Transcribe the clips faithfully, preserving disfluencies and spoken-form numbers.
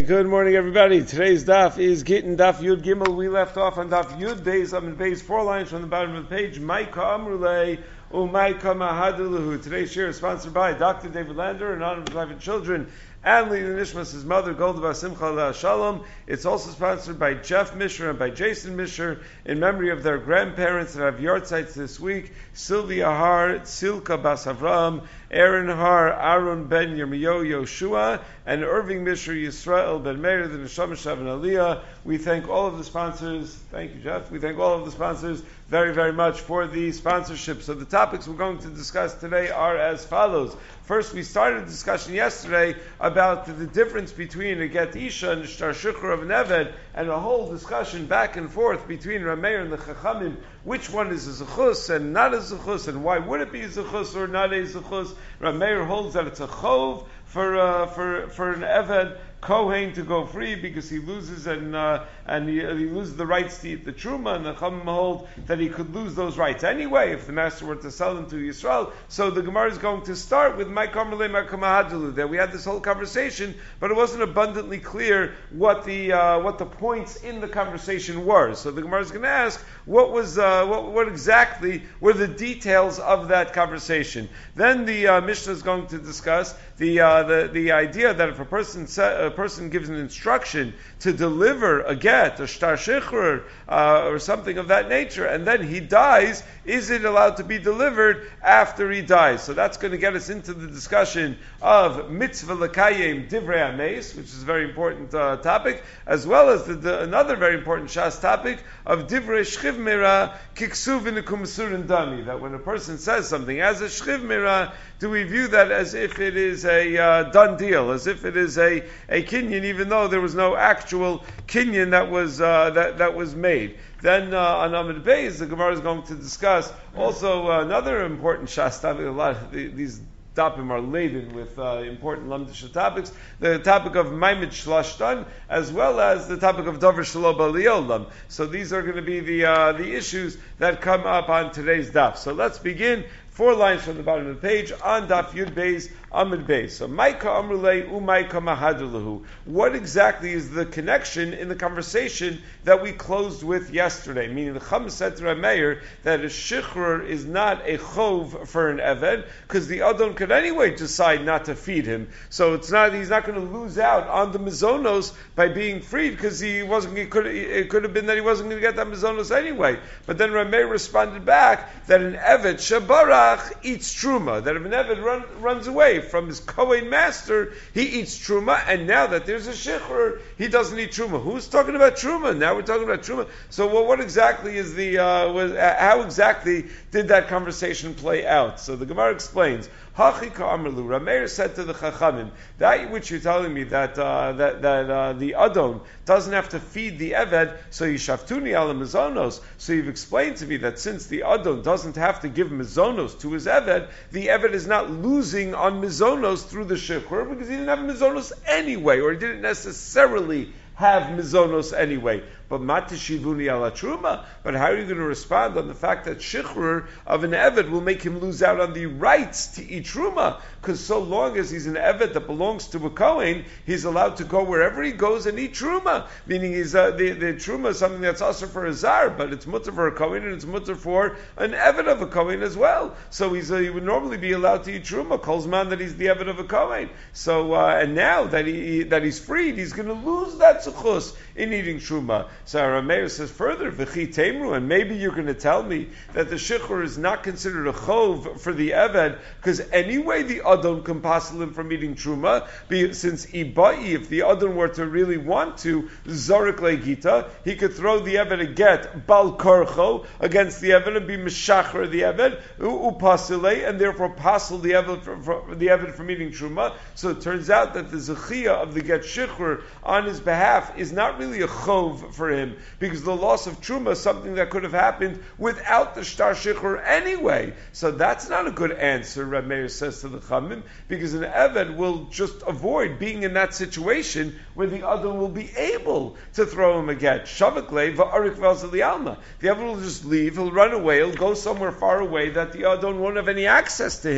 Good morning, everybody. Today's daf is Gittin Daf Yud Gimel. We left off on Daf Yud Beis. I'm in Beis, four lines from the bottom of the page. Maika Amrulei Umaika Mahaduluhu. Today's share is sponsored by Doctor David Lander in honor of his wife and children, and Lili Nishmas, his mother, Golda Bas Simcha La Shalom. It's also sponsored by Jeff Misher and by Jason Misher in memory of their grandparents that have yard sites this week: Sylvia Har, Silka Bas Avram, Aaron Har, Aaron Ben Yirmiyo Yoshua, and Irving Misher Yisrael Ben Meir, the Neshama Shav and Aliyah. We thank all of the sponsors. Thank you, Jeff. We thank all of the sponsors very, very much for the sponsorship. So the topics we're going to discuss today are as follows. First, we started a discussion yesterday about the, the difference between a get isha and a shtar shukr of an eved, and a whole discussion back and forth between Rameir and the Chachamim, which one is a zechus and not a zechus, and why would it be a zechus or not a zechus. Rameir holds that it's a chov for uh, for for an eved Kohen to go free because he loses and uh, and he, he loses the rights to eat the truma, and the Chachamim hold that he could lose those rights anyway if the master were to sell them to Yisrael. So the Gemara is going to start with my Karmelei Makamahadulu. That we had this whole conversation, but it wasn't abundantly clear what the uh, what the points in the conversation were. So the Gemara is going to ask what was uh, what, what exactly were the details of that conversation. Then the uh, Mishnah is going to discuss the uh, the the idea that if a person sa- a person gives an instruction to deliver a get, a shtar shichrur, uh, or something of that nature, and then he dies, is it allowed to be delivered after he dies? So that's going to get us into the discussion of mitzvah l'kayim divrei ameis, which is a very important uh, topic, as well as the, the, another very important shas topic of divrei shchiv mira kiksuv v'nikum surin dami, that when a person says something as a shchiv mira, do we view that as if it is a uh, done deal, as if it is a, a kinyan, even though there was no actual kinyan that was uh, that that was made? Then uh, on Amud Beis, the Gemara is going to discuss also uh, another important shas topic. A lot of the, these dapim are laden with uh, important lamdisha topics. The topic of Maimid Shlashtan, as well as the topic of Davar Shelo Baliolam. So these are going to be the uh, the issues that come up on today's daf. So let's begin. Four lines from the bottom of the page on Daf Yud Beis Amud Beis. So Maika Amrulei Umaika Mahaduluhu. What exactly is the connection in the conversation that we closed with yesterday? Meaning the Chum said to Rameir that a shichrur is not a chov for an eved because the adon could anyway decide not to feed him. So it's not he's not going to lose out on the mizonos by being freed because he wasn't. He could it could have been that he wasn't going to get that mizonos anyway. But then Rameir responded back that an eved shabara eats truma, that if an eved run, runs away from his Kohen master, he eats truma, and now that there's a shichrur, he doesn't eat truma. Who's talking about truma? Now we're talking about truma. So well, what exactly is the, uh, was, uh, how exactly did that conversation play out? So the Gemara explains, Hachi ka'amarlu, Rameir said to the Chachamim, that which you're telling me that uh, that that uh, the Adon doesn't have to feed the Eved, so yishaftuni ala mizonos. So you've explained to me that since the Adon doesn't have to give mizonos to his Eved, the Eved is not losing on mizonos through the shikhr because he didn't have mizonos anyway, or he didn't necessarily have mizonos anyway. But matishivuni ala truma. But how are you going to respond on the fact that shichrur of an eved will make him lose out on the rights to eat truma? Because so long as he's an eved that belongs to a kohen, he's allowed to go wherever he goes and eat truma. Meaning, he's uh, the the truma is something that's also for a zar, but it's mutter for a kohen and it's mutter for an eved of a kohen as well. So he's uh, he would normally be allowed to eat truma. Kolzman that he's the eved of a kohen. So uh, and now that he that he's freed, he's going to lose that zechus in eating truma. So Rameir says further, V'chi temru, and maybe you're going to tell me that the shichr is not considered a chov for the eved, because anyway the adon can passel him from eating truma, since ibai, if the adon were to really want to, zorik legita, he could throw the eved a get, bal korcho, against the eved and be meshachar the eved, upasile, and therefore passel the eved from, from, the eved from eating truma. So it turns out that the zechia of the get shichr on his behalf is not really a chov for him, because the loss of truma is something that could have happened without the shtar shichr anyway. So that's not a good answer, Reb Meir says to the Chamim, because an eved will just avoid being in that situation where the other will be able to throw him a get. Shavakle va'arik v'alzali. The eved will just leave, he'll run away, he'll go somewhere far away that the Adon won't have any access to him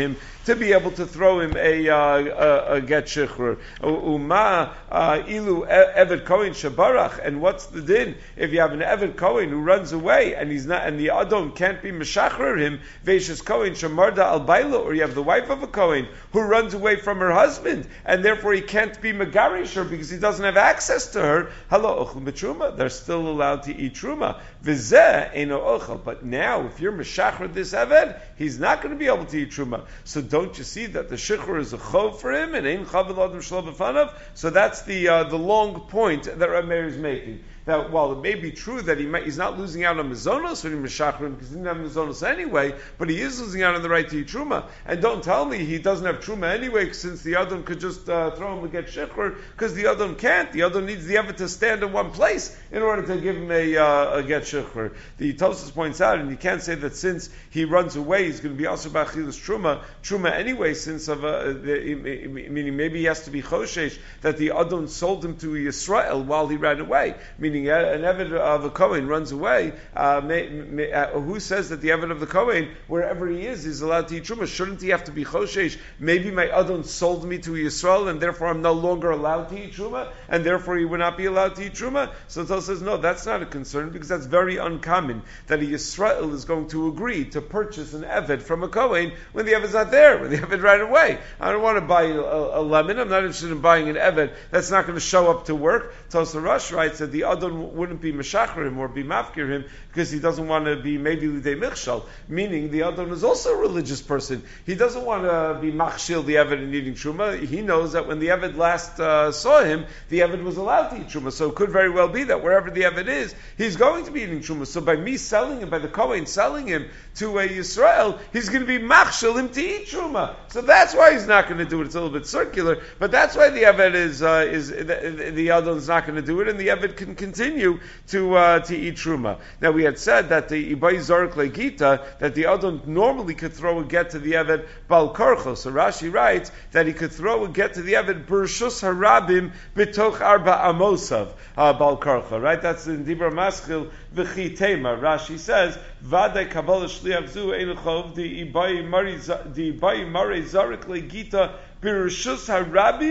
to be able to throw him a, uh, a, a get shichrur. Uma ilu eved kohen shabarach, and what's the din if you have an eved kohen who runs away and he's not, and the adon can't be meshachrer him, veishas kohen shamarda al bailo, or you have the wife of a kohen who runs away from her husband and therefore he can't be megarish her because he doesn't have access to her. Hello, ochel b'truma, they're still allowed to eat truma. V'zeh eino ochel, but now if you're meshachrer this eved, he's not going to be able to eat truma. So don't you see that the shichr is a chov for him and ein chavel adam shlo b'fanav? So that's the uh, the long point that Rav Meir is making. That while it may be true that he might, he's not losing out on mizonos when he meshachrim because he didn't have mizonos anyway, but he is losing out on the right to eat truma. And don't tell me he doesn't have truma anyway, since the Adon could just uh, throw him and get shikhr, because the Adon can't. The Adon needs the Eved to stand in one place in order to give him a, uh, a get shikhr. The Tosfos points out, and you can't say that since he runs away, he's going to be also b'achilas truma, truma anyway, since of uh, the, meaning maybe he has to be choshesh that the Adon sold him to Yisrael while he ran away, meaning an Eved of a Kohen runs away, uh, may, may, uh, who says that the Eved of the Kohen, wherever he is, is allowed to eat Truma? Shouldn't he have to be Choshesh? Maybe my Adon sold me to Yisrael, and therefore I'm no longer allowed to eat Truma, and therefore he would not be allowed to eat Truma? So Tzal says, no, that's not a concern, because that's very uncommon, that a Yisrael is going to agree to purchase an Eved from a Kohen when the Eved's not there, when the Eved ran away. I don't want to buy a, a, a lemon, I'm not interested in buying an Eved that's not going to show up to work. Tzal Rosh writes that the Adon wouldn't be meshacher him or be mafkir him because he doesn't want to be maybe lidei michshal, meaning the Adon is also a religious person. He doesn't want to be machshil the Eved in eating truma. He knows that when the Eved last uh, saw him, the Eved was allowed to eat truma. So it could very well be that wherever the Eved is, he's going to be eating truma. So by me selling him, by the Kohen selling him to a Yisrael, he's going to be machshil him to eat truma. So that's why he's not going to do it. It's a little bit circular, but that's why the Eved is uh, is the, the Adon's not going to do it, and the Eved can continue to uh, to eat truma. Now we had said that the Ibai Zarek Legita, that the Adon normally could throw a get to the Eved Bal Karcho. So Rashi writes that he could throw a get to the Eved Bershus Harabim Bitoch Arba Amosav uh, Bal Karcho. Right? That's in Dibra Maschil V'chi Tema. Rashi says Vadei Kabbalah Shliach Zu Ein Chov the Ibai Mari the Ibai Mari Zarek Legita. So that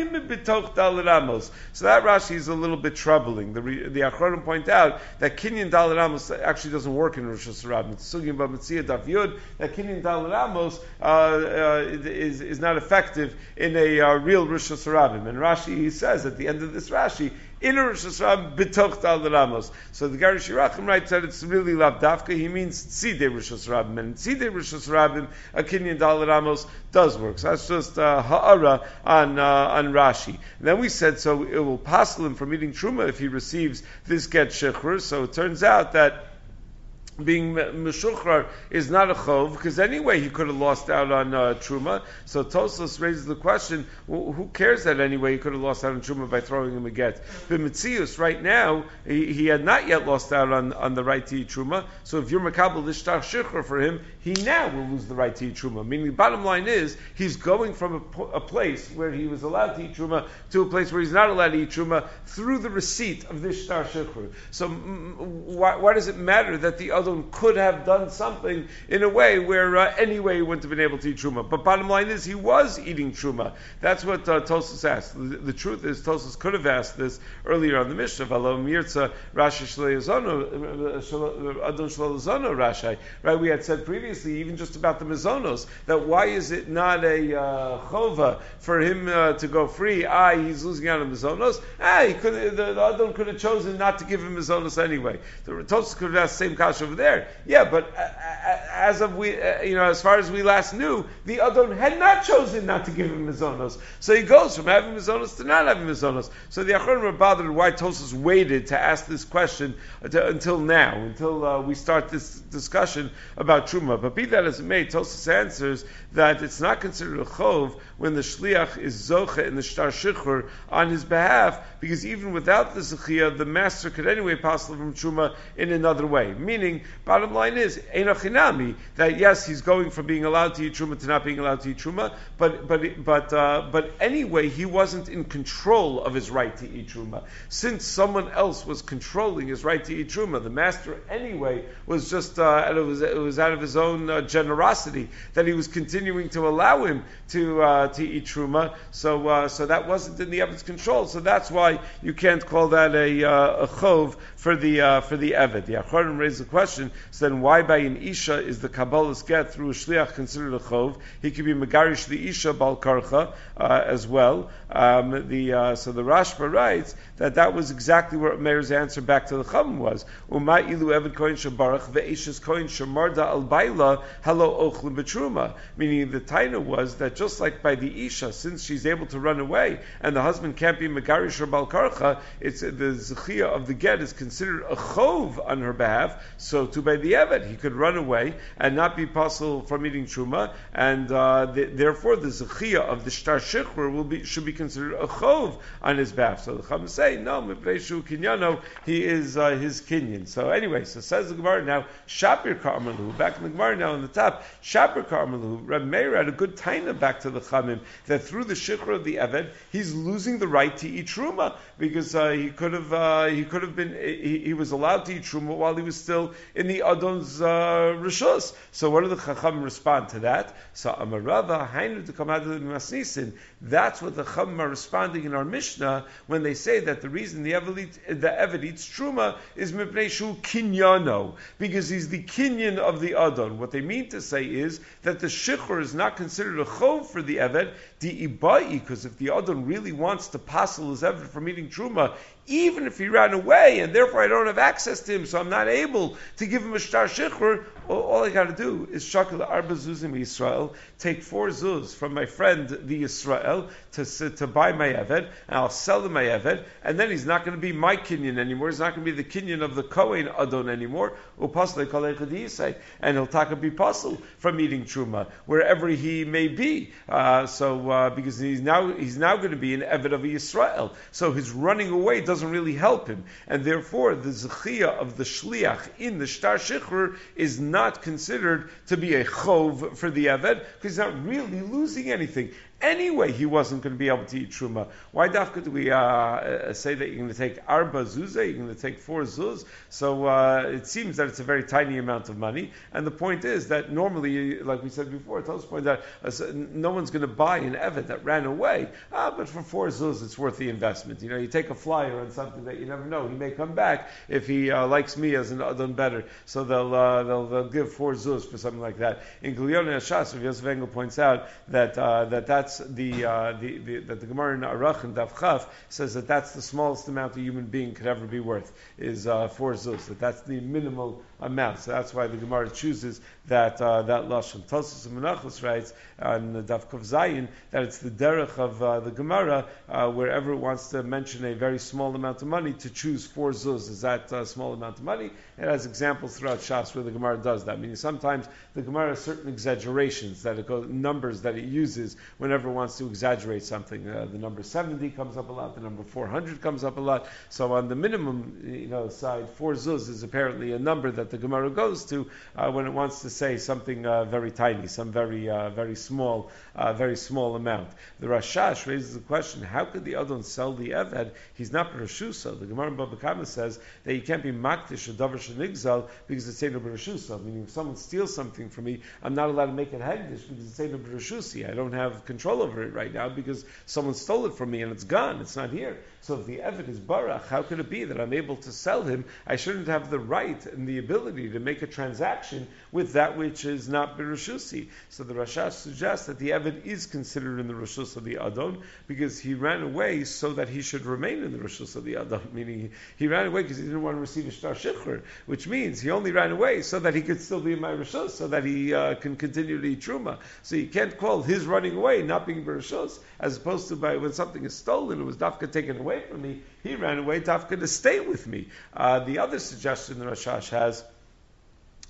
Rashi is a little bit troubling. The the Achronim point out that Kinyan Dal Ramos actually doesn't work in Rosh Hashanah. It's talking about Mitzvah Daf Yud that Kinyan Dal Ramos uh, uh, is is not effective in a uh, real Rosh Hashanah. And Rashi he says at the end of this Rashi, in Rosh Hashanah bitoch Dal Ramos. So the Garish Yerachim writes that it's really Lav Dafka. He means Tzidei Rosh Hashanah, and Tzidei Rosh Hashanah a Kinyan Dal Ramos does work. So that's just uh, ha'ara on uh, on Rashi. And then we said so it will passel him from eating truma if he receives this get shechur. So it turns out that being meshuchrar is not a chov, because anyway he could have lost out on uh, truma. So Tosfos raises the question: well, who cares that anyway he could have lost out on truma by throwing him a get? But Mitzius, right now, he, he had not yet lost out on, on the right to eat truma. So if you're makabel lishtar shechur for him, he now will lose the right to eat truma. Meaning, the bottom line is he's going from a, a place where he was allowed to eat truma to a place where he's not allowed to eat truma through the receipt of this shtar shechur. So mm, why, why does it matter that the other could have done something in a way where uh, anyway he wouldn't have been able to eat truma? But bottom line is he was eating truma. That's what uh, Tosfos asked. The, the truth is Tosfos could have asked this earlier on the Mishnah. V'alo mirza Rashi shleizono adon shleizono Rashi. Right? We had said previously, even just about the mizonos, that why is it not a uh, chova for him uh, to go free? Ah, he's losing out on mizonos. Ah, he could the, the adon could have chosen not to give him mizonos anyway. The Tosfos could have asked the same kasha over there. Yeah, but uh, as of we, uh, you know, as far as we last knew, the Adon had not chosen not to give him mizonos. So he goes from having mizonos to not having mizonos. So the Achronim were bothered why Tosfos waited to ask this question to, until now, until uh, we start this discussion about truma. But be that as it may, Tosfos answers that it's not considered a chov when the shliach is zocha in the shtar shichur on his behalf, because even without the zechiyah, the master could anyway pass from truma in another way. Meaning bottom line is, Einochinami, that yes, he's going from being allowed to eat truma to not being allowed to eat truma, but but but uh, but anyway, he wasn't in control of his right to eat truma. Since someone else was controlling his right to eat truma, the master anyway was just uh, it was it was out of his own uh, generosity that he was continuing to allow him to uh, to eat truma. So uh, so that wasn't in the Eved's control. So that's why you can't call that a uh, a chov for the uh, for the Eved. The Acharonim raised the question: so then why by an isha is the kabbalas get through a shliach considered a chov? He could be megarish the isha bal karcha uh, as well. Um, the uh, so the Rashba writes that that was exactly what Meir's answer back to the Chum was. Uma ilu Eved kohen shabarach ve'eshes kohen shamarda al baila hello ochlim betruma. Meaning the taina was that just like by the isha, since she's able to run away and the husband can't be megarish or bal karcha, it's the zechia of the get is considered a chov on her behalf. So to by the Eved, he could run away and not be possible from eating truma, and uh, the, therefore the zechia of the shtar shechur will be should be considered a chov on his behalf. So the Chum say no, mipnei kinyano, he is uh, his kinyan. So anyway, so says the Gemara now, Shapir Karmalu, back in the Gemara now on the top, Shapir Karmalu, Reb Meir had a good taina back to the Chamim that through the shikra of the Eved, he's losing the right to eat truma because uh, he could have uh, he could have been he, he was allowed to eat truma while he was still in the Adon's uh, rishus. So what do the Chacham respond to that? So Amarava Hainu to come out of the Masnisin. That's what the Chacham are responding in our Mishnah when they say that the reason the Eved, eat, the Eved eats truma is mipnei shu kinyano, because he's the kinyan of the Adon. What they mean to say is that the shikhr is not considered a chov for the Eved, the ibai, because if the Adon really wants to passel his Eved from eating truma, even if he ran away, and therefore I don't have access to him, so I'm not able to give him a shtar shikhr, all, all I got to do is shakal arba zuzim Yisrael, take four zuz from my friend the Yisrael to to buy my Eved, and I'll sell him my Eved, and then he's not going to be my kinyan anymore. He's not going to be the kinyan of the Kohen Adon anymore. And he'll taka be puzzle from eating truma wherever he may be. Uh, so uh, because he's now he's now going to be an Eved of Yisrael. So his running away doesn't really help him, and therefore the zechia of the shliach in the shtar shikhr is not considered to be a chov for the Eved because he's not really losing anything. Anyway, he wasn't going to be able to eat truma. Why dafka do we uh, say that you're going to take arba zuzah, you're going to take four zuz? So uh, it seems that it's a very tiny amount of money. And the point is that normally, like we said before, Tosh pointed out, uh, no one's going to buy an Eved that ran away. Ah, but for four zuz, it's worth the investment. You know, you take a flyer on something that you never know. He may come back if he uh, likes me as an Adon better. So they'll, uh, they'll they'll give four zuz for something like that. In Gilyon Hashas, Rav Yosef Engel points out that uh, that that's the, uh, the, the that the Gemara in Arach and Daf Chaf says that that's the smallest amount a human being could ever be worth is uh, four zuz. That that's the minimal amount. So that's why the Gemara chooses that uh, that lashon. Tosfos and Menachos writes on the Daf Kuf Zayin that it's the derech of uh, the Gemara uh, wherever it wants to mention a very small amount of money to choose four zuz. Is that uh, small amount of money? It has examples throughout Shas where the Gemara does that. Meaning sometimes the Gemara has certain exaggerations that it goes, numbers that it uses whenever it wants to exaggerate something. Uh, the number seventy comes up a lot. The number four hundred comes up a lot. So on the minimum, you know, side, four zuz is apparently a number that the Gemara goes to uh, when it wants to say something uh, very tiny, some very uh, very small, uh, very small amount. The Rashash raises the question: how could the Adon sell the Eved? He's not Bereshusah. The Gemara in Baba Kama says that he can't be makdish or davar shenigzal because it's no Bereshusah. Meaning, if someone steals something from me, I'm not allowed to make it hegdish because it's no Bereshusi. I don't have control over it right now because someone stole it from me and it's gone. It's not here. So if the Eved is barach, how could it be that I'm able to sell him? I shouldn't have the right and the ability to make a transaction with that which is not Berushusi. So the Rashash suggests that the Eved is considered in the Rishus of the Adon because he ran away so that he should remain in the Rishus of the Adon, meaning he, he ran away because he didn't want to receive a Shtar Shikhr, which means he only ran away so that he could still be in my Rishus, so that he uh, can continue to eat Truma. So you can't call his running away not being Bereshus, as opposed to by when something is stolen, it was Dafka taken away from me, he ran away Dafka to stay with me. Uh, the other suggestion that Rashash has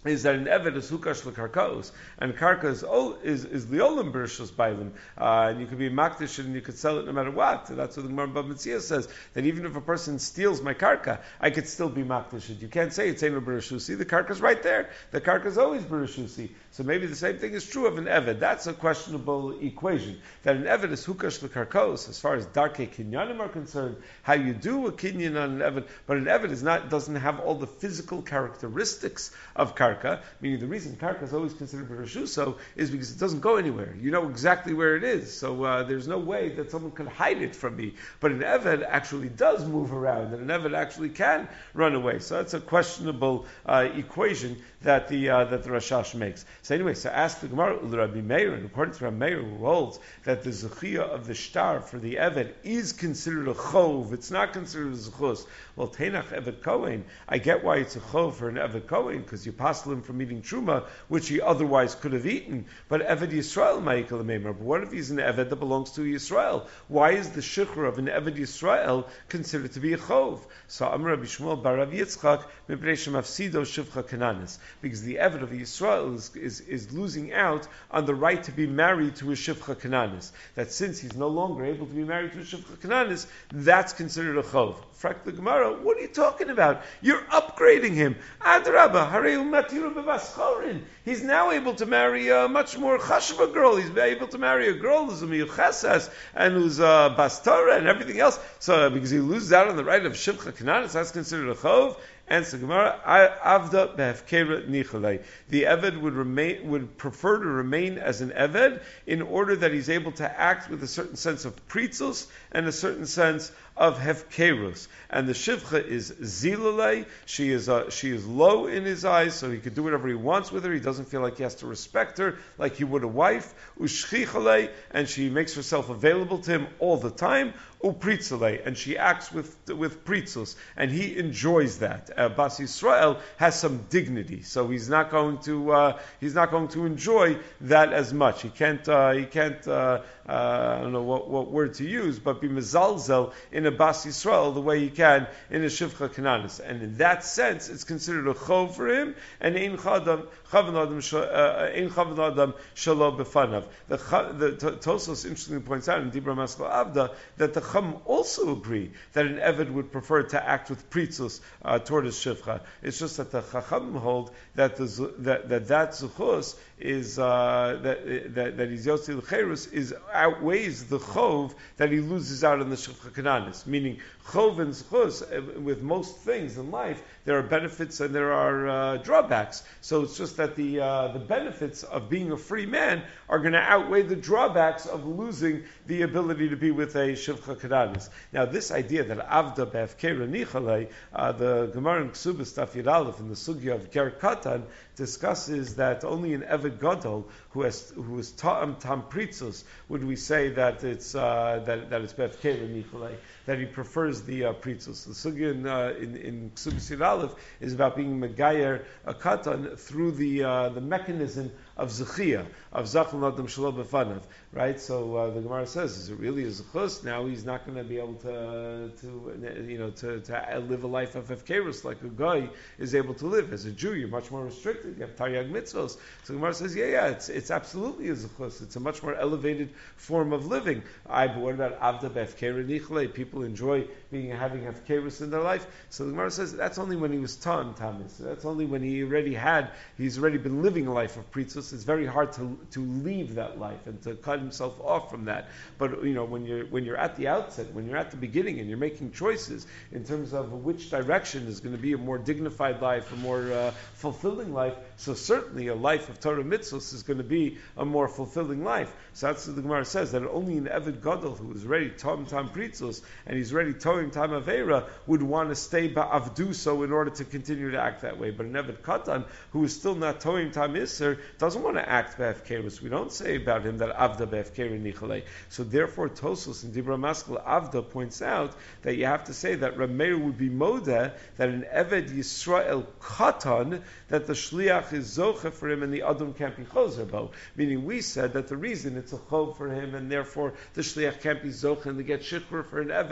is that an Eved is hukash l'karkaos, and karka is is, is liolim b'rishos bailim, uh, and you could be makdish and you could sell it no matter what. That's what the Gemara Bava Metzia says, that even if a person steals my karka, I could still be makdish it. You can't say it's ain't b'rishusi. The karka's right there. The karka's always b'rishusi. So maybe the same thing is true of an Eved. That's a questionable equation. That an Eved is hukash l'karkaos, as far as darkei kinyanim are concerned, how you do a kinyan on an Eved, but an Eved is not doesn't have all the physical characteristics of karka. Meaning the reason karka is always considered b'rishuso is because it doesn't go anywhere. You know exactly where it is, so uh, there's no way that someone can hide it from me. But an Eved actually does move around, and an Eved actually can run away. So that's a questionable uh, equation that the uh, that the Rashash makes. So anyway, so ask the Gemara, Rabbi Meir, and according to Rabbi Meir, who holds that the zechiyah of the shtar for the Eved is considered a chov, it's not considered a zechus. Well, Tenach Eved Kohen, I get why it's a chov for an Eved Kohen, because you pass him from eating truma, which he otherwise could have eaten. But Eved Yisrael ma'ikal meimer. But what if he's an Eved that belongs to Yisrael? Why is the shikhr of an Eved Yisrael considered to be a chov? So Amar Rabbi Shmuel bar Rav Yitzchak mipnei shemafsido shivcha kananis, because the Eved of Yisrael is, is, is losing out on the right to be married to a shivcha kananis. That since he's no longer able to be married to a shivcha kananis, that's considered a chov. Frak the Gemara, what are you talking about? You're upgrading him. Adrabah, harei umatiru b'baschorin. He's now able to marry a much more chashva girl. He's able to marry a girl who's a miyuchesas and who's a bastora and everything else. So uh, because he loses out on the right of shivcha kananis, that's considered a chov. Answer Gemara, Avda behefkera nichalei. The Eved would remain, would prefer to remain as an Eved in order that he's able to act with a certain sense of pritzus and a certain sense of hefkerus. And the shivcha is zilalei. She is uh, she is low in his eyes, so he could do whatever he wants with her. He doesn't feel like he has to respect her like he would a wife. Ushchichalei, and she makes herself available to him all the time. Upritzalei, and she acts with with pritzus, and he enjoys that. Uh, Bas Yisrael has some dignity, so he's not going to uh, he's not going to enjoy that as much. He can't uh, he can't uh, uh, I don't know what, what word to use, but be mezalzel in a Bas Yisrael the way he can in a Shivcha Kananis, and in that sense, it's considered a chov for him, and ein chadam chavan adam ein chavan adam shalo befanav. The the Tosos interestingly points out in Dibra Maskal Avda that the Chum also agree that an Eved would prefer to act with pritzus uh, toward his shivcha. It's just that the Chacham hold that the, that that, that zuchus is uh, that, that that he's yotzi l'cherus is outweighs the chov that he loses out on the shivcha kananis. Meaning chov and zuchus, with most things in life, there are benefits and there are uh, drawbacks. So it's just that the uh, the benefits of being a free man are going to outweigh the drawbacks of losing the ability to be with a shivcha kananis. Now, this idea that avda be'efkera nichalei, uh, the Gemara in Ksubas Daf Yud Aleph in the sugya of ger katan discusses that only an Eved Gadol who has who is ta'am tam pritzus would we say that it's uh, that that it's be'efkera nichalei, that he prefers the uh, pritzus. The sugya in uh, in, in Ksubas Yud Aleph is about being megayer a katan through the uh, the mechanism of zechiyah, of zachal adam shalom b'fanav, right? So uh, the Gemara says, is it really a zechus? Now he's not going to be able to, to you know, to, to live a life of hefkerus like a guy is able to live. As a Jew, you're much more restricted. You have taryag mitzvos. So the Gemara says, yeah, yeah, it's it's absolutely a zechus. It's a much more elevated form of living. I, but what about avda b'hefkera nichle? People enjoy being having hefkerus in their life. So the Gemara says that's only when he was tam tamis. That's only when he already had. He's already been living a life of pritzus. It's very hard to to leave that life and to cut himself off from that. But you know, when you're when you're at the outset, when you're at the beginning, and you're making choices in terms of which direction is going to be a more dignified life, a more uh, fulfilling life. So certainly a life of Torah mitzvos is going to be a more fulfilling life. So that's what the Gemara says, that only an Eved Gadol who is ready tom tam pritzus and he's ready toim tam avera would want to stay ba'avdu so in order to continue to act that way. But an Eved Katan who is still not toim tam iser doesn't want to act be'efkerus. We don't say about him that avda be'efkeri nichalei. So therefore Tosos in Dibra Maskal Avda points out that you have to say that Rameir would be modeh that an Eved Yisrael Katan, that the shliach is zoche for him and the adam can't be chozer bo. Meaning we said that the reason it's a chov for him and therefore the shliach can't be zoche and to get shikhr for an Eved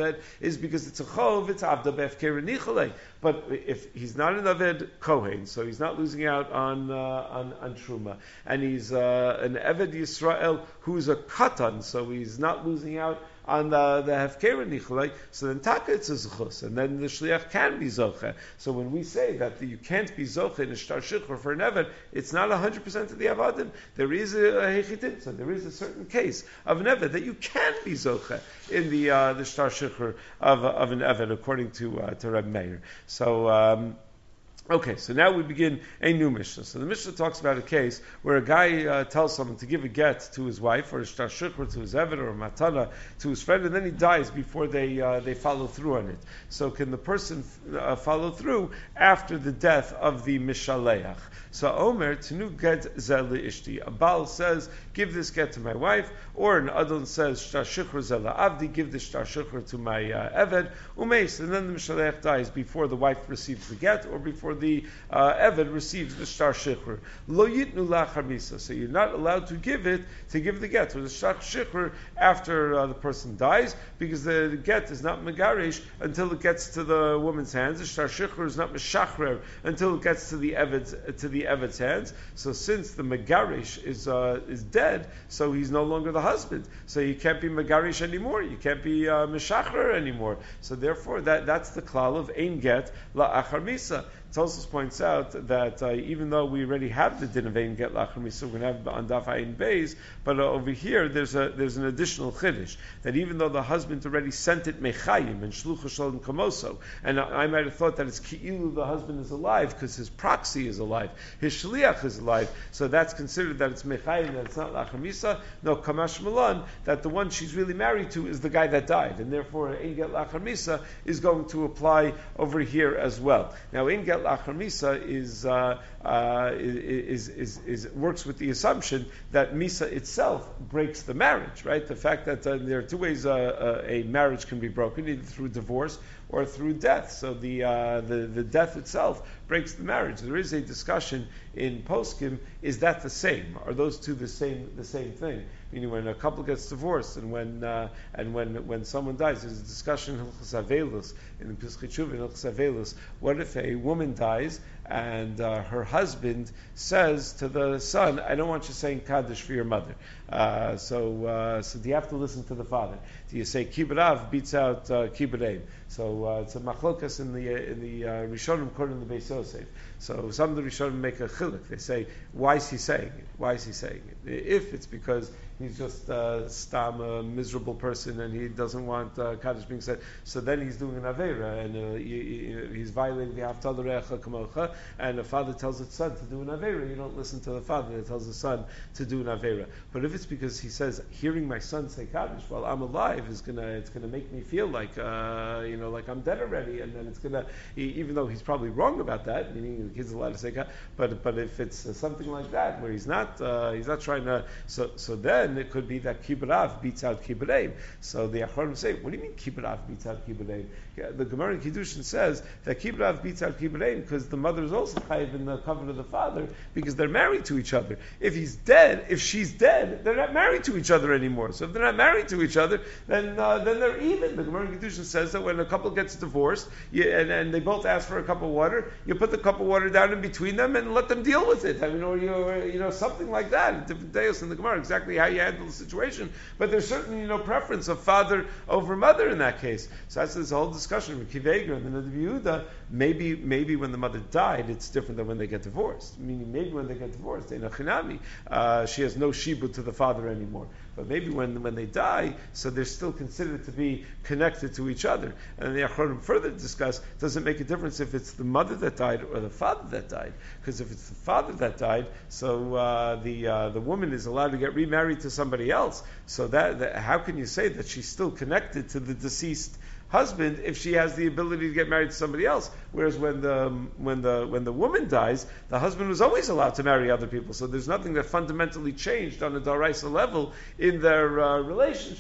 Eved is because it's a Chov, it's Avda Befker Nichole. But if he's not an Eved Kohen, so he's not losing out on uh, on, on Truma, and he's uh, an Eved Yisrael who's a Katan, so he's not losing out on the, the Hefkera Nicholai, so then Taka it's a Zechus, and then the Shliach can be Zoche. So when we say that you can't be Zoche in a Shtar Shichur for an Eved, it's not one hundred percent of the Avadim. There is a, a Hechitim, so there is a certain case of an Eved that you can be Zoche in the uh, the Shtar Shichur of, of an Eved, according to, uh, to Reb Meir. So, um, Okay, so now we begin a new Mishnah. So the Mishnah talks about a case where a guy uh, tells someone to give a get to his wife, or a shtar shukr to his eved, or a matana to his friend, and then he dies before they uh, they follow through on it. So can the person uh, follow through after the death of the mishaleach? So Omer, Tenu get zeli ishti. A Baal says, give this get to my wife, or an Adon says, shtar shukr zela avdi, give this shtar shukr to my uh, eved, umeis, and then the mishaleach dies before the wife receives the get, or before the uh, Eved receives the Shtar Shikhr. Lo yitnu lachar misa. So you're not allowed to give it, to give the get, or the Shtar Shikhr after uh, the person dies, because the, the get is not megarish until it gets to the woman's hands. The Shtar Shikhr is not meshachrer until it gets to the Eved's, to the Eved's hands. So since the megarish is uh, is dead, so he's no longer the husband. So you can't be megarish anymore. You can't be uh, meshachrer anymore. So therefore, that, that's the klal of ein get la'achar misa. Tosfos points out that uh, even though we already have the din of ein get lachar misa, we're going to have on daf ayin beis, but uh, over here there's a there's an additional chiddush that even though the husband already sent it mechayim and shlucha shalom kamoso, and I, I might have thought that it's ki'ilu the husband is alive because his proxy is alive, his shliach is alive, so that's considered that it's mechayim, that it's not lachar misa. No, kamash malan, that the one she's really married to is the guy that died, and therefore ein get lachar misa is going to apply over here as well. Now ein get lachar misa is, uh, uh, is, is, is, is works with the assumption that misa itself breaks the marriage, right? The fact that uh, there are two ways uh, uh, a marriage can be broken, either through divorce or through death. So the, uh, the the death itself breaks the marriage. There is a discussion in poskim: is that the same? Are those two the same the same thing? Meaning, when a couple gets divorced and when uh, and when when someone dies, there's a discussion in Hilchos Avelus, in the Pesach Tshuva in Hilchos Avelus. What if a woman dies and uh, her husband says to the son, "I don't want you saying kaddish for your mother." Uh, so, uh, so do you have to listen to the father? Do you say kibbud av beats out uh, kibbud ein? So uh, it's a machlokas in the uh, in the uh, Rishonim according to the Beis Yosef. So some of the Rishonim make a chiluk. They say, why is he saying it? Why is he saying it? If it's because he's just uh, stam a miserable person and he doesn't want uh, kaddish being said, so then he's doing an avera and uh, he, he, he's violating the haftal recha kamocha. And the father tells his son to do an avera. You don't listen to the father that tells the son to do an avera. But if it's because he says, hearing my son say kaddish while I'm alive is gonna it's gonna make me feel like uh, you know like I'm dead already, and then it's gonna he, even though he's probably wrong about that, meaning the kid's allowed to say kaddish, but but if it's uh, something like that where he's not uh, he's not trying to so so then it could be that kibbud av beats out kibbud ein. So the Achronim say, what do you mean kibbud av beats out kibbud ein? The Gemara in Kiddushin says that kibbud av beats out kibbud ein because the mother is also chayiv in the covenant of the father because they're married to each other. If he's dead, if she's dead, they're not married to each other anymore. So if they're not married to each other, then uh, then they're even. The Gemara in Kiddushin says that when a couple gets divorced you, and, and they both ask for a cup of water, you put the cup of water down in between them and let them deal with it. I mean, or you, or, you know, something like that. Different days in the Gemara, exactly how you handle the situation. But there's certainly you know preference of father over mother in that case. So that's this whole discussion with Kiveger and the Nadav Yehuda. Maybe maybe when the mother died, it's different than when they get divorced. Meaning maybe when they get divorced, they know chinami, uh, she has no shibud to the father anymore. But maybe when when they die, so they're still considered to be connected to each other. And the Achronim further discuss, does it make a difference if it's the mother that died or the father that died? Because if it's the father that died, so uh, the uh, the woman is allowed to get remarried to somebody else. So that, that how can you say that she's still connected to the deceased husband if she has the ability to get married to somebody else? Whereas when the when the when the woman dies, the husband was always allowed to marry other people. So there's nothing that fundamentally changed on a daraisa level in their uh, relationship.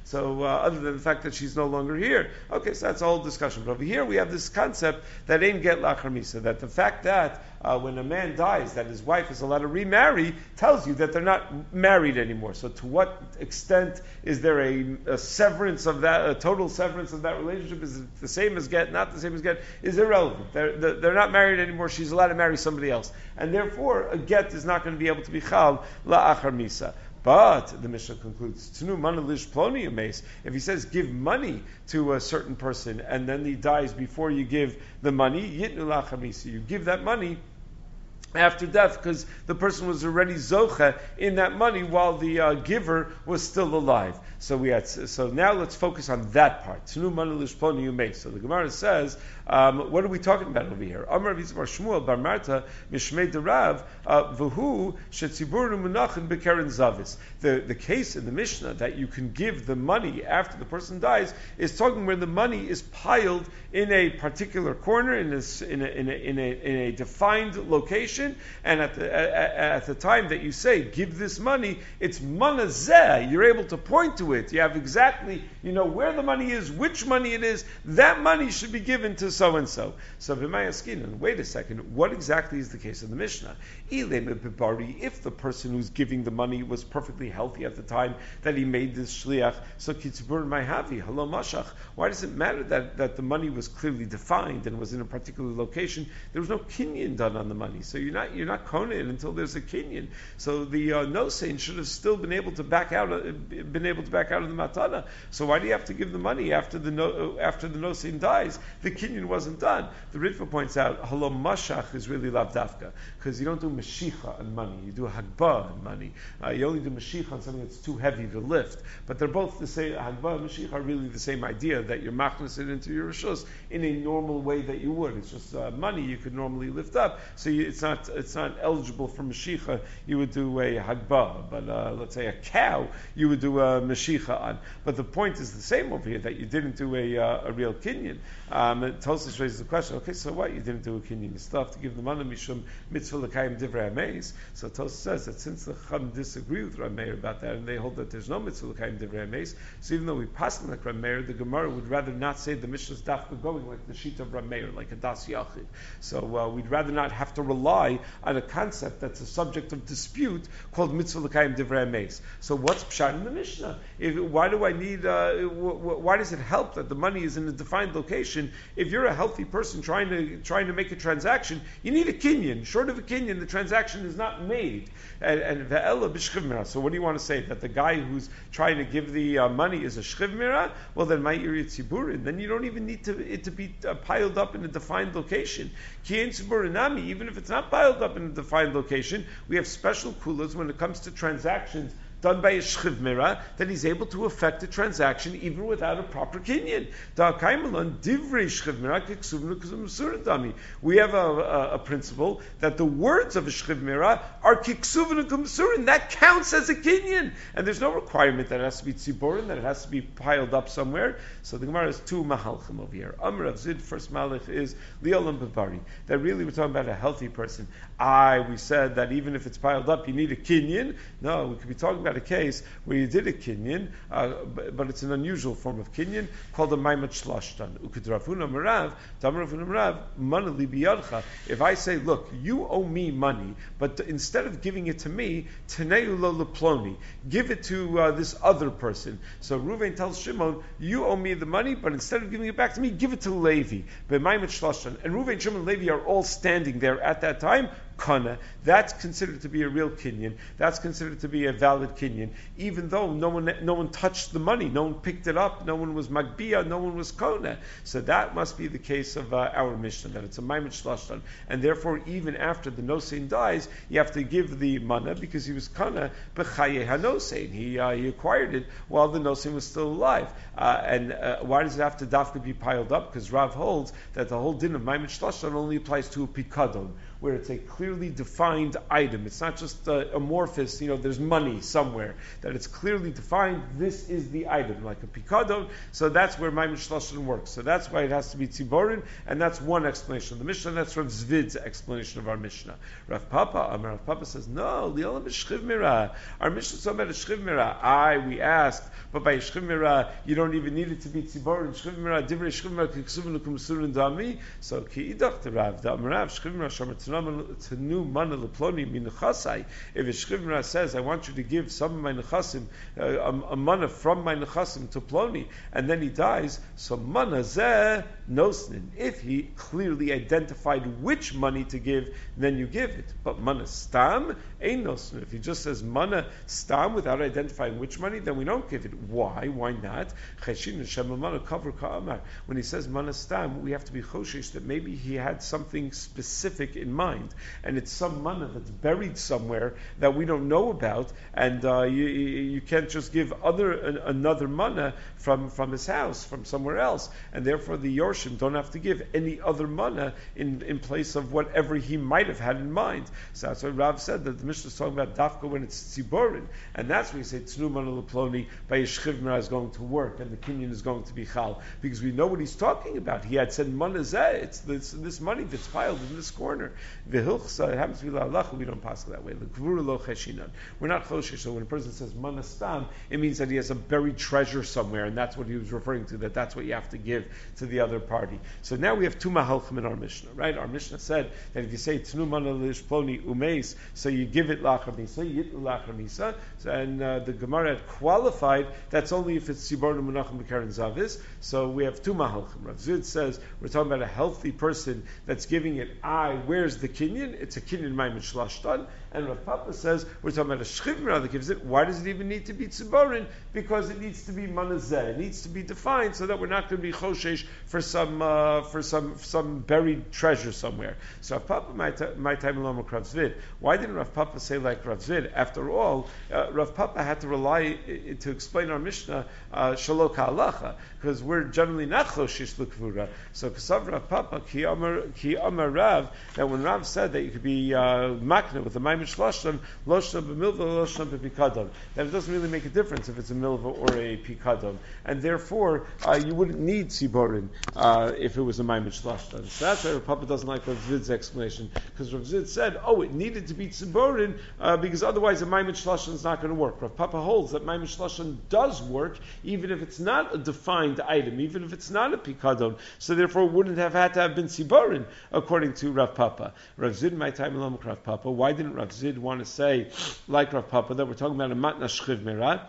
So uh, other than the fact that she's no longer here. Okay, so that's a whole discussion. But over here we have this concept that ain't get lachar misa, that the fact that uh, when a man dies, that his wife is allowed to remarry, tells you that they're not married anymore. So to what extent is there a, a severance of that, a total severance of that relationship? Is it the same as get, not the same as get? Is irrelevant. They're, they're not married anymore. She's allowed to marry somebody else. And therefore, a get is not going to be able to be chal la'achar misa. But the Mishnah concludes, Tnu manalish ploni umeis. If he says give money to a certain person and then he dies before you give the money, yitnu la'achar misa. You give that money after death, because the person was already zocha in that money while the uh, giver was still alive. So we had. So now let's focus on that part. Tnu manalish ploni umeis. So the Gemara says, um, what are we talking about over here? Amar Vizmar Shmuel Bar Marta Mishmei Derav V'hu Shetzibur Munachin Bekeren Zavis. The the case in the Mishnah that you can give the money after the person dies is talking where the money is piled in a particular corner in a in a in a, in a, in a defined location, and at the at, at the time that you say give this money, it's manazeh. You're able to point to it. You have exactly, you know where the money is, which money it is. That money should be given to so and so. So v'mayaskinan. Wait a second. What exactly is the case of the Mishnah? If the person who's giving the money was perfectly healthy at the time that he made this shliach, so kitzbur ma'havi halo mashach. Why does it matter that, that the money was clearly defined and was in a particular location? There was no kinyan done on the money, so you're not you're not kohen until there's a kinyan. So the uh, nosein should have still been able to back out, uh, been able to back out of the matana. So why do you have to give the money after the no, uh, after the nosein dies? The kinyan wasn't done. The Ritva points out halo mashach is really lavdafka, because you don't do mashicha on money, you do hagbah on money. Uh, you only do mashicha on something that's too heavy to lift. But they're both the same. Hagbah and mashicha are really the same idea, that you're machnas it into your rishus in a normal way that you would. It's just uh, money you could normally lift up, so you, it's not it's not eligible for mashicha. You would do a hagbah, but uh, let's say a cow you would do a mashicha on. But the point is the same over here, that you didn't do a uh, a real kinyan. Um, Tosfos raises the question: okay, so what? You didn't do a kinyan. You still have to give the money mishum mitzvah l'kayim divrei hameis. So Tosfos says that since the Chum disagree with Rameir about that, and they hold that there's no mitzvah l'kayim divrei hameis, so even though we pass like Rameir, the Gemara would rather not say the Mishnah's dafka going like the sheet of Rameir, like a das yachid. So uh, we'd rather not have to rely on a concept that's a subject of dispute called mitzvah l'kayim divrei hameis. So what's pshat in the Mishnah? If, why do I need? Uh, w- w- why does it help that the money is in a defined location? If you're a healthy person trying to trying to make a transaction, you need a kinyan. Short of a kinyan, the transaction is not made. And, and ve'ela b'shchiv mirah. So what do you want to say? That the guy who's trying to give the uh, money is a shchiv mirah? Well, then ma'ir tziburin. Then you don't even need to, it to be uh, piled up in a defined location. Ki ein tziburinami. Even if it's not piled up in a defined location, we have special kulas when it comes to transactions done by a shchiv mirah, that he's able to effect a transaction even without a proper kinyan. We have a, a, a principle that the words of a shchiv mirah are kiksuvin and kumsurin. That counts as a kinyan, and there's no requirement that it has to be tziborin, that it has to be piled up somewhere. So the Gemara has two mahalchim over here. Amr of Zid, first malach is liolam bebari. That really we're talking about a healthy person. I we said that even if it's piled up, you need a kinyan. No, we could be talking about a case where you did a kinyan, uh, but, but it's an unusual form of kinyan called a maimat shlashtan. Ukidravuna marav, tamravuna marav, manali biyadcha. If I say, look, you owe me money, but instead of giving it to me, teneu lo leploni, give it to uh, this other person. So Reuven tells Shimon, you owe me the money, but instead of giving it back to me, give it to Levi. But maimat shlashtan. And Reuven, Shimon, and Levi are all standing there at that time. Kana, that's considered to be a real kinyan. That's considered to be a valid kinyan, even though no one no one touched the money, no one picked it up, no one was magbia, no one was kona. So that must be the case of uh, our Mishnah, that it's a maimat shlashtan, and therefore even after the nosein dies, you have to give the mana because he was kana b'chaye hanosein. He uh, he acquired it while the nosein was still alive. Uh, and uh, why does it have to dafka be piled up? Because Rav holds that the whole din of maimat shlashtan only applies to a pikadon. where it's a clearly defined item. It's not just uh, amorphous, you know, there's money somewhere, that it's clearly defined, this is the item, like a pikadon. So that's where Maimon Shloshin works. So that's why it has to be tziborin, and that's one explanation of the Mishnah. That's Rav Zvid's explanation of our Mishnah. Rav Papa, Amar Rav Papa says, no, li'olam b'shchiv mirah. Our Mishnah is talking about a shchiv mirah. I, we asked, but by shchiv mirah, you don't even need it to be tziborin. Shchiv mirah, divrei shchiv mirah, kiksuvin ukumsurun dami. So ki idach the Rav, the Amar Rav, shchiv mirah, shomer tenu mana leploni min nechasai. If a shchiv mirah says, I want you to give some of my nechasim, uh, a, a mana from my nechasim to ploni, and then he dies, so mana zeh nosnin. If he clearly identified which money to give, then you give it. But mana stam ain't nosnin. If he just says mana stam without identifying which money, then we don't give it. Why? Why not? When he says mana stam, we have to be choshesh that maybe he had something specific in mind, and it's some mana that's buried somewhere that we don't know about, and uh, you, you can't just give other an, another mana from, from his house, from somewhere else, and therefore the Yorshim don't have to give any other mana in, in place of whatever he might have had in mind. So that's why Rav said that the Mishnah is talking about dafka when it's tziborin, and that's when you say tznu mana leploni by yeshchiv mirah is going to work, and the kinyan is going to be chal, because we know what he's talking about. He had said mana zeh, it's this, this money that's piled in this corner. V'hilchsa, it happens to be la'alacha, we don't pass it that way. L'kvura lo cheshinan. We're not choshesh, so when a person says mana stam, it means that he has a buried treasure somewhere, and that's what he was referring to, that that's what you have to give to the other party. So now we have two mahalchim in our Mishnah, right? Our Mishnah said that if you say tnu mana lishploni umeis, so you give it lachar misa, yitlu lachar misa, and uh, the Gemara had qualified that's only if it's tzibor munachim b'keren zavis. So we have two mahalchim. Rav Zid says we're talking about a healthy person that's giving it. I, where's the kinyan? It's a kinyan maimin shlashtan. And Rav Papa says we're talking about a shchiv mirah that gives it. Why does it even need to be tziborin? Because it needs to be manazeh. It needs to be defined so that we're not going to be choshesh for some uh, for some some buried treasure somewhere. So Rav Papa, my time along with Rav Zvid. Why didn't Rav Papa say like Rav Zvid? After all, uh, Rav Papa had to rely uh, to explain our Mishnah shalok halacha, because we're generally not choshesh l'kvura. So Kasav Rav Papa ki amar ki amar Rav, that when Rav said that you could be uh, makna with the maimin shlashtam loshna b'milva loshna b'pikadon, that it doesn't really make a difference if it's a milva or a pikadon, and therefore uh, you wouldn't need tziborin uh, if it was a maimin shlashtam. So that's why Rav Papa doesn't like Rav Zid's explanation, because Rav Zid said, oh, it needed to be tziborin uh, because otherwise a maimin shlashtam is not going to work. Rav Papa holds that maimin shlashtam does work even if it's not a defined item, even if it's not a pikadon. So therefore, it wouldn't have had to have been tziborin according to Rav Papa. Rav Zid, my time along with Rav Papa. Why didn't Rav Zid want to say, like Rav Papa, that we're talking about a matna shchiv mirah?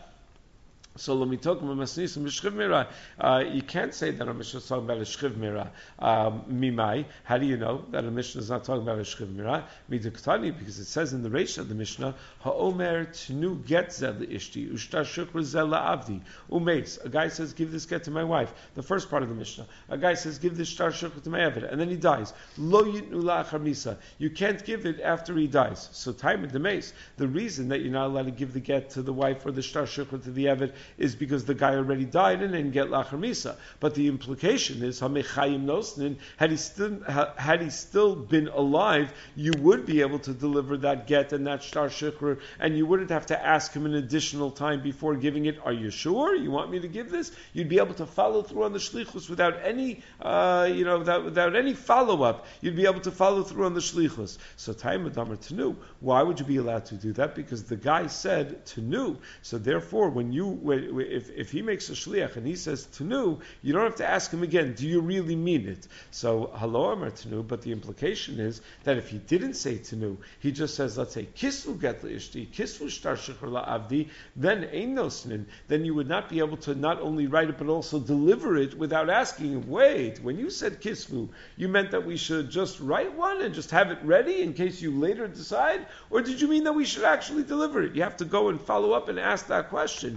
So let me talk about Masnis and Shchiv Mirah. Uh, you can't say that a Mishnah is talking about a Shchiv Mirah. Um, Mimai. How do you know that a Mishnah is not talking about a Shchiv Mirah? Miduktani, because it says in the Reish of the Mishnah, Ha'omer tnu get zel ishti ushtar shukr zel la'avdi umeis. A guy says, give this get to my wife. The first part of the Mishnah. A guy says, give this shtar shukr to my Eved, and then he dies. Lo yitnu la'achar misa. You can't give it after he dies. So time of the mace. The reason that you're not allowed to give the get to the wife or the shtar shukr to the Eved is because the guy already died and didn't get lachar misa. But the implication is hamechayim nosnin. Had he still had he still been alive, you would be able to deliver that get and that shtar shikr, and you wouldn't have to ask him an additional time before giving it. Are you sure you want me to give this? You'd be able to follow through on the shlichus without any, uh, you know, without, without any follow up. You'd be able to follow through on the shlichus. So time adamar tenu. Why would you be allowed to do that? Because the guy said tenu. So therefore, when you If, if he makes a shliach and he says tenu, you don't have to ask him again, do you really mean it? So halo amar tenu, but the implication is that if he didn't say tenu, he just says, let's say kisvu get l'ishti, kisvu shtar shechur la'avdi, then ein nosnin, then you would not be able to not only write it but also deliver it without asking him, wait, when you said kisvu, you meant that we should just write one and just have it ready in case you later decide? Or did you mean that we should actually deliver it? You have to go and follow up and ask that question.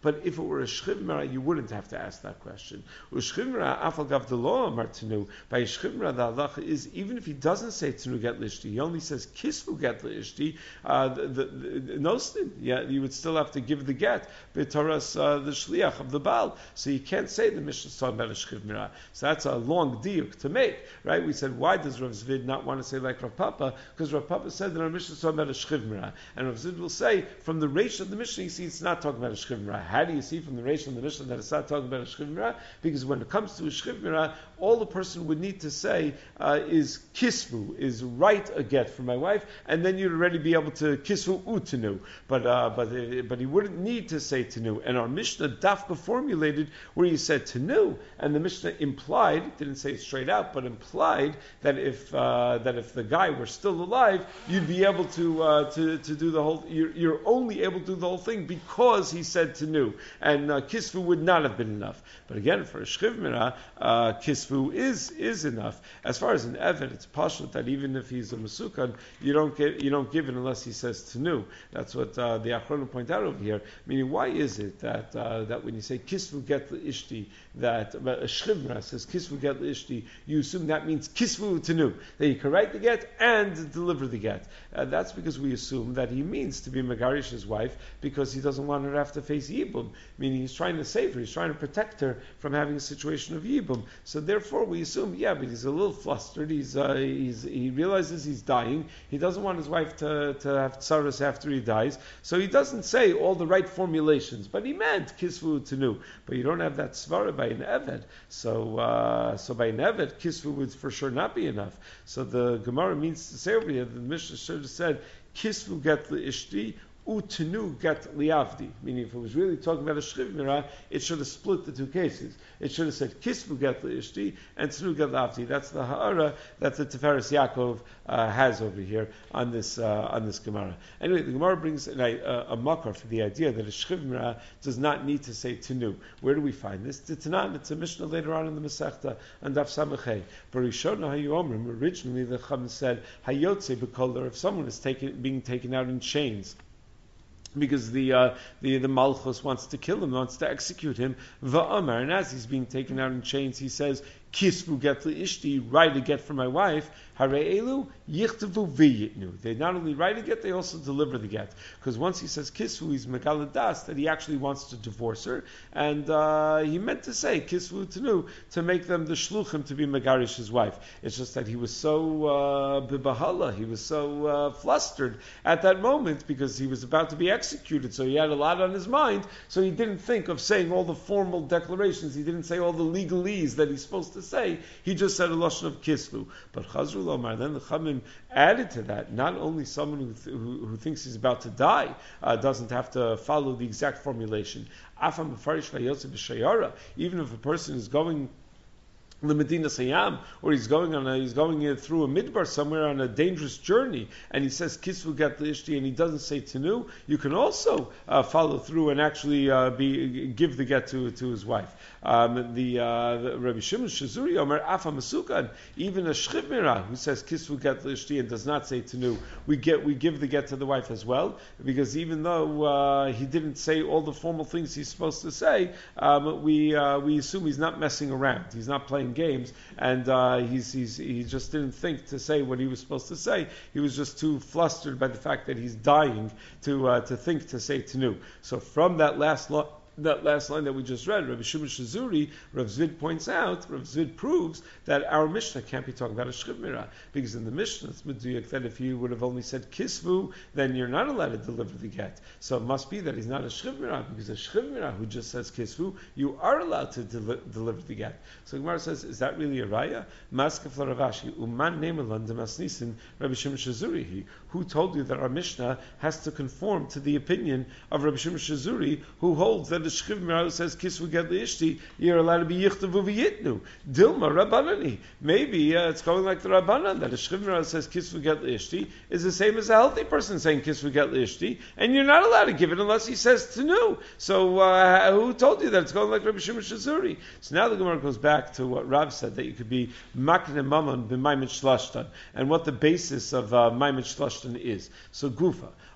But if it were a shchivmira, you wouldn't have to ask that question. Ushchivmira afal gav delo amar tenu. By shchivmira, the halacha is even if he doesn't say tenu get lishti, he only says kisvu get lishti. Uh, the, the, the, no sin. Yeah, you would still have to give the get b'toras uh, the shliach of the baal. So you can't say the Mishnah is talking about a shchivmira. So that's a long diuk to make, right? We said, why does Rav Zvid not want to say like Rav Papa? Because Rav Papa said that our Mishnah is talking about a shchivmira, and Rav Zvid will say from the reish of the Mishnah, you see it's not talking about a shchivmira. How do you see from the reish of the Mishnah that it's not talking about a shchivmira? Because when it comes to a shchivmira, all the person would need to say uh, is kisvu, is write a get for my wife, and then you'd already be able to kisvu utenu. But uh, but uh, but he wouldn't need to say tenu. And our Mishnah dafka formulated where you said tenu, and the Mishnah implied, didn't say it straight out, but implied that if uh, that if the guy were still alive, you'd be able to uh, to to do the whole. You're, you're only able to do the whole thing because he said tenu, and uh, kisvu would not have been enough. But again, for a shchivmira, uh, kisvu is is enough. As far as an eved, it's pashut that even if he's a masukan, you don't get you don't give it unless he says tenu. That's what uh, the Achronim point out over here. Meaning, why is it that uh, that when you say kisvu get the ishti, that a shchivmira says kisvu get the ishti, you assume that means kisvu tenu, that you can write the get and deliver the get. Uh, that's because we assume that he means to be megarish his wife because he doesn't want her to have to face yibum. Meaning, he's trying to save her, he's trying to protect her from having a situation of yibum. So therefore, we assume, yeah, but he's a little flustered. He's, uh, he's he realizes he's dying. He doesn't want his wife to, to have tsaras after he dies. So he doesn't say all the right formulations, but he meant kisvu tenu. But you don't have that svara by an eved. So uh, so by an eved, kisvu would for sure not be enough. So the Gemara means to say over here that the Mishnah should have said kisvu get liishti. Utenu get liavdi, meaning if it was really talking about a shchivmira, it should have split the two cases. It should have said kisvu get liishti and tenu get liavdi. That's the ha'ara that the Tiferes Yaakov uh, has over here on this uh, on this Gemara. Anyway, the Gemara brings a, a, a makar for the idea that a shchivmira does not need to say tenu. Where do we find this? The Tanan, it's a Mishnah later on in the Masechta and Daf Samachay. Barishona hayomrim. Originally, the Chum said hayotze bekoler, if someone is taken being taken out in chains, because the uh, the the Malchus wants to kill him, wants to execute him. Va'amar, and as he's being taken out in chains, he says, "Kisvu get ishti, write a get for my wife. Hare elu yichtavu v'yitnu." They not only write a get, they also deliver the get. Because once he says kisvu, he's megaladas that he actually wants to divorce her, and uh, he meant to say kisvu tenu to make them the shluchim to be megarish his wife. It's just that he was so uh, bibahala, he was so uh, flustered at that moment because he was about to be executed. So he had a lot on his mind. So he didn't think of saying all the formal declarations. He didn't say all the legalese that he's supposed to say. He just said a lashon of kisvu. But Chazru Lomar, then the Chamim added to that, not only someone who, th- who, who thinks he's about to die uh, doesn't have to follow the exact formulation. Afam Mefarish Vayotze B'Shayara, even if a person is going the Medina Sayyam, or he's going on a, he's going uh, through a midbar somewhere on a dangerous journey, and he says kisvu get l'ishti, and he doesn't say tenu, you can also uh, follow through and actually uh, be give the get to to his wife. Um, the, uh, the Rabbi Shimon Shazuri Omer Afa Masukan, even a shchivmira who says kisvu get l'ishti and does not say tenu, we get we give the get to the wife as well, because even though uh, he didn't say all the formal things he's supposed to say, um, we uh, we assume he's not messing around, he's not playing games, and uh, he's, he's he just didn't think to say what he was supposed to say. He was just too flustered by the fact that he's dying to uh, to think to say tenu. So from that last law. That last line that we just read, Rabbi Shimon Shazuri, Rav Zvid points out, Rav Zvid proves that our Mishnah can't be talking about a shchivmira, because in the Mishnah it's meduyek that if you would have only said kisvu, then you're not allowed to deliver the get. So it must be that he's not a shchivmira, because a shchivmira who just says kisvu, you are allowed to deli- deliver the get. So Gemara says, is that really a raya? Maskef Ravashi, uman nemelan demasnisin, Rabbi Shimon Shazuri, who told you that our Mishnah has to conform to the opinion of Rabbi Shimon Shazuri, who holds that the shchivmira says kisvu get liishti, you're allowed to be yichtavu v'yitnu. Dilma rabbanani. Maybe uh, it's going like the rabbanan that a shchivmira says kisvu get liishti is the same as a healthy person saying kisvu get liishti, and you're not allowed to give it unless he says tenu. So uh, who told you that it's going like Rabbi Shimon Shazuri? So now the Gemara goes back to what Rav said, that you could be makne mammon b'maimet shlashtan, and what the basis of uh, maimet shlashtan is. So gufa.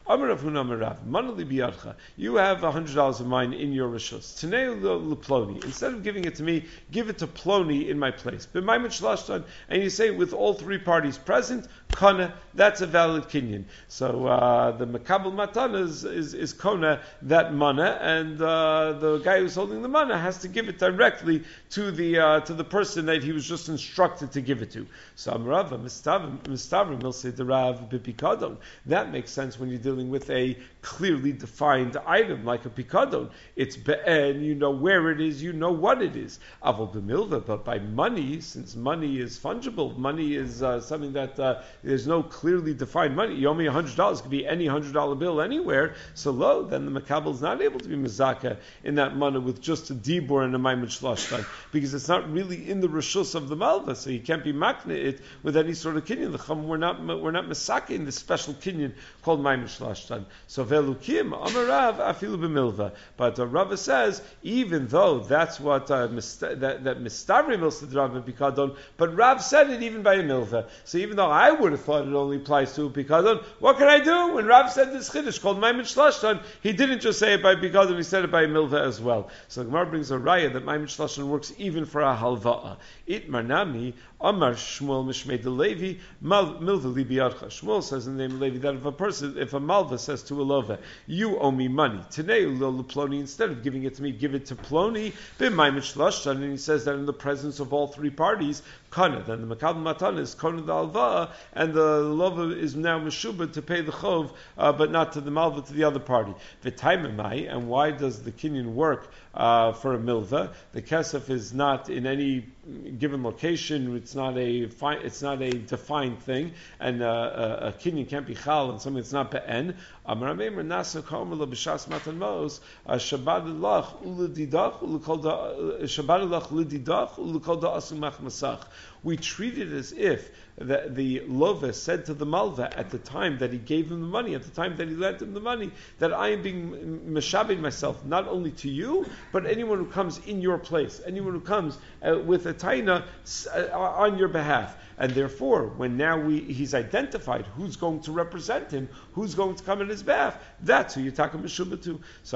Amar Rav Huna Amar Rav, Manali biyadcha. You have a hundred dollars of mine in your rishus. Tanei leploni. Instead of giving it to me, give it to Ploni in my place. B'maimet shlashtan, and you say with all three parties present, Kona, that's a valid kinyan. So uh, the Makabel Matan is, is, is Kona, that mana, and uh, the guy who's holding the mana has to give it directly to the uh, to the person that he was just instructed to give it to. So Amrava, Mistavrim, will say the Rav Bipikadon. That makes sense when you're dealing with a clearly defined item like a pikadon. It's be'en, you know where it is, you know what it is. Aval b'milva, but by money, since money is fungible, money is uh, something that uh, there's no clearly defined money. You owe me a hundred dollars, could be any hundred dollar bill anywhere. So lo, then the makabel is not able to be mezaka in that money with just a dibur and a maimed shlashtan, because it's not really in the rishus of the malva, so you can't be makna it with any sort of kinyan. The chum, we're not we're not mesaka in this special kinyan called maimed shlashtan. So velukim amarav afilu b'milva. But uh, Rava says even though that's what uh, mista- that that mistavri milsa Rav b'pikadon, but Rav said it even by a milva. So even though I would have thought it only applies to a pikadon, what can I do? When Rav said this chiddush called maimed shlashtan, he didn't just say it by pikadon, he said it by a milva as well. So the Gemara brings a raya that maimed shlashtan works even for a halva'a. It marnami Amar Shmuel Mishmei de Levi Milva Li Biyadcha. Shmuel says in the name of Levi that if a person, if a malva says to a lova, you owe me money today, Ploni, instead of giving it to me, give it to Ploni. B'maimet shlashtan, and he says that in the presence of all three parties, Kana. Then the Makabel Matan is Kana the Alva, and the lova is now Meshubah to pay the chov, uh, but not to the malva, to the other party. V'taimemai, and why does the kinyan work uh, for a milva? The kesef is not in any given location. It's not a fi- it's not a defined thing, and uh, a, a kinyan can't be chal and something that's not be'en. Amar Meimer Nasa Kamer B'Shas Matan Mos Shabbat Lach Uledidach Ulekol Shabbat Lach Uledidach Ulekol Da'asu Mach Masach. We treat it as if the, the lova said to the malva at the time that he gave him the money, at the time that he lent him the money, that I am being meshabed myself not only to you, but anyone who comes in your place, anyone who comes uh, with a taina uh, on your behalf. And therefore, when now we, he's identified who's going to represent him, who's going to come in his behalf, that's who you talk about Meshubah to. So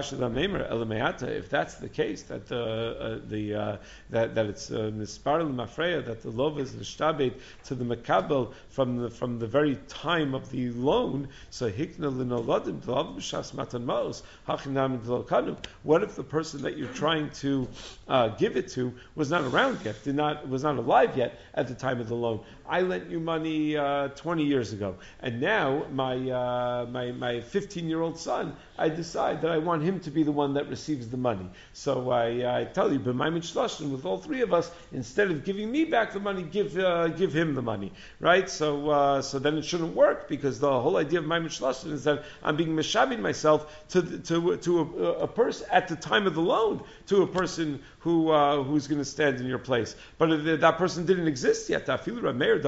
if that's the case, that the uh, the uh, that that it's mispar l'mafreya, that the lova is l'shtabed to the makabel from the from the very time of the loan, so hikna l'noladim d'lav b'shas matan maos hachinam d'lokanu. What if the person that you're trying to uh, give it to was not around yet, did not was not alive yet at the time of the loan? I lent you money uh, twenty years ago, and now my uh, my my fifteen year old son, I decide that I want him to be the one that receives the money. So I, I tell you, b'maimed shlashtan, with all three of us, instead of giving me back the money, give uh, give him the money, right? So uh, so then it shouldn't work, because the whole idea of maimed shlashtan is that I'm being meshabed myself to to to a, a person at the time of the loan, to a person who uh, who's going to stand in your place. But if that person didn't exist yet. Even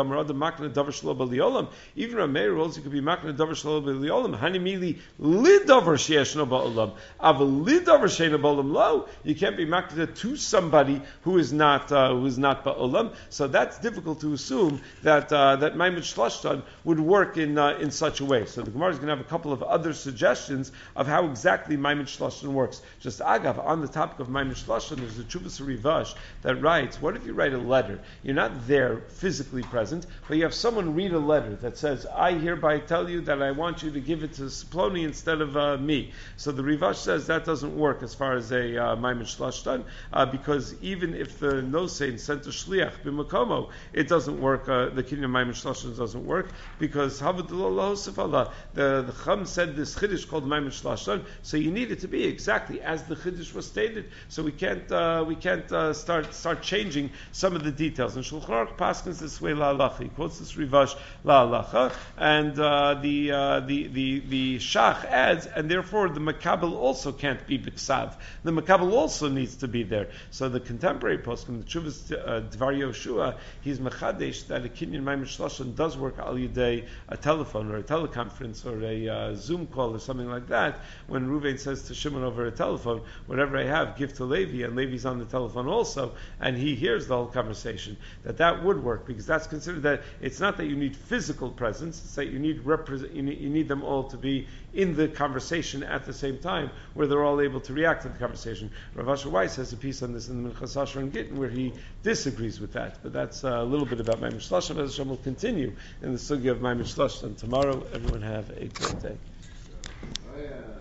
Rameir also could be makna davar shelo b'liolam. Hanimili lidavar sheyeshno ba'olam. Aval lidavar she'eno ba'olam lo. You can't be makna to somebody who is not uh, who is not ba'olam. So that's difficult to assume that uh, that maimed shlashtan would work in uh, in such a way. So the Gemara is going to have a couple of other suggestions of how exactly maimed shlashtan works. Just agav, on the topic of maimed shlashtan, there's a Chuvas Rivash that writes, what if you write a letter? You're not there physically present, but you have someone read a letter that says, I hereby tell you that I want you to give it to Ploni instead of uh, me. So the Rivash says that doesn't work as far as a uh, maimed shlashtan, uh, because even if the nosein sent a shliach b'makomo, it doesn't work. Uh, the kinyan maimed shlashtan doesn't work, because the the Chum said this chiddush called maimed shlashtan, so you need it to be exactly as the chiddush was stated. So we can't uh, we can't uh, start start changing some of the details. And Shulchan Aruch paskins this way la halacha. He quotes this Rivash la halacha, and uh, the, uh, the the the Shach adds, and therefore the makabel also can't be b'ksav. The makabel also needs to be there. So the contemporary poskim, the Chuvas uh, Dvar Yoshua, he's mechadesh that a kinyan maimed shlashtan does work al yidei a telephone or a teleconference or a uh, Zoom call or something like that. When Ruvain says to Shimon over a telephone, whatever I have, give to Levi, and Levi's on the telephone also, and he hears the whole conversation, that that would work work, because that's considered that it's not that you need physical presence, it's that you need, repre- you need you need them all to be in the conversation at the same time, where they're all able to react to the conversation. Rav Asher Weiss has a piece on this in the Minchas Asher and Gittin where he disagrees with that. But that's uh, a little bit about Maimon Shloshim. As Hashem will continue in the sugya of Maimon Shloshim tomorrow. Everyone have a great day.